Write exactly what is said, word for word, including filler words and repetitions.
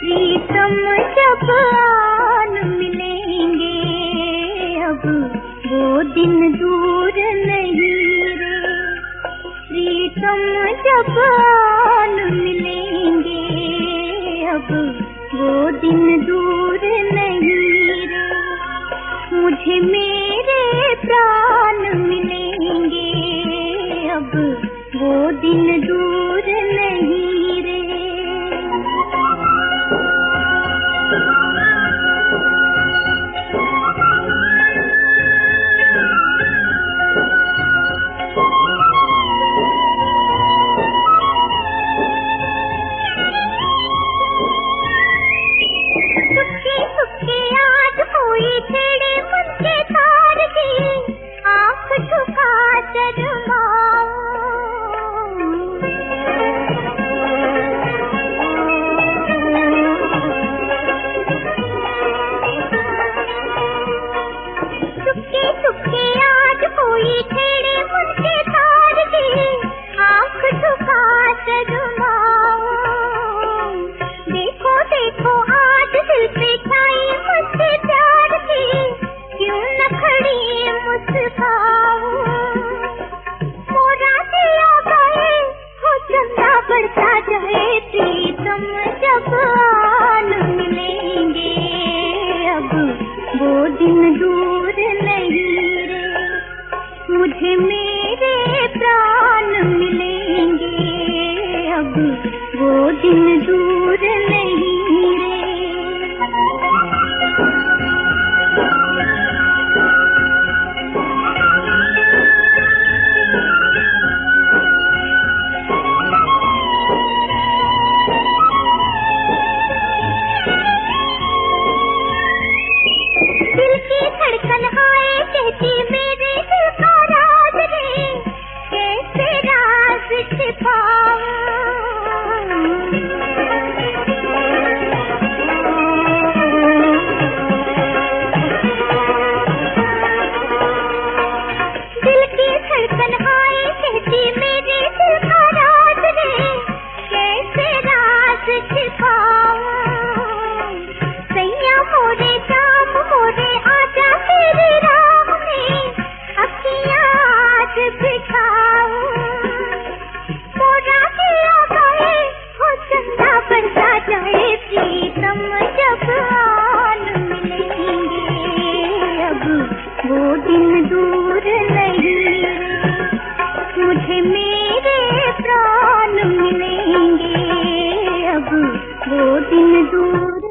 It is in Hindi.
प्रीतम जब आन मिलेंगे, अब वो दिन दूर नहीं रे। प्रीतम जब आन मिलेंगे, अब वो दिन दूर नहीं रे। मुझे मेरे प्राण मिलेंगे, अब वो दिन दूर नहीं रे। सुखे सुखे आज कोई छेड़े मुझके तार की, आँख झुका शर्माऊं। सुखे सुखे आज कोई छेड़े मुझके तार की, आँख झुका शर्माऊं। देखो देखो आज दिल पे छाई मुझसे प्यार की, क्यों न खड़ी मुस्काऊं। मोरा दिया गए हो चंदा बढ़ता जाए, प्रीतम जब आन मिलेंगे, अब वो दिन दूर नहीं रे। मुझे मेरे प्राण मिलेंगे, अब वो दिन दूर नहीं रे। दिल की धड़कन आए कहती मेरे दिल का राज रे, कैसे राज छिपाऊं। दिल की धड़कन आए कहती मेरे दिल का राज रे, कैसे राज छिपाऊं। सैया मोरे शाम मोरे आजा तेरी राह में, अखियाँ आज बिठाऊं। मोरा दिया गए हो चंदा बढ़ता जाए, प्रीतम जब आन मिलेंगे, अब वो दिन दूर नहीं रे। मुझे मेरे प्राण मिलेंगे, अब वो दिन दूर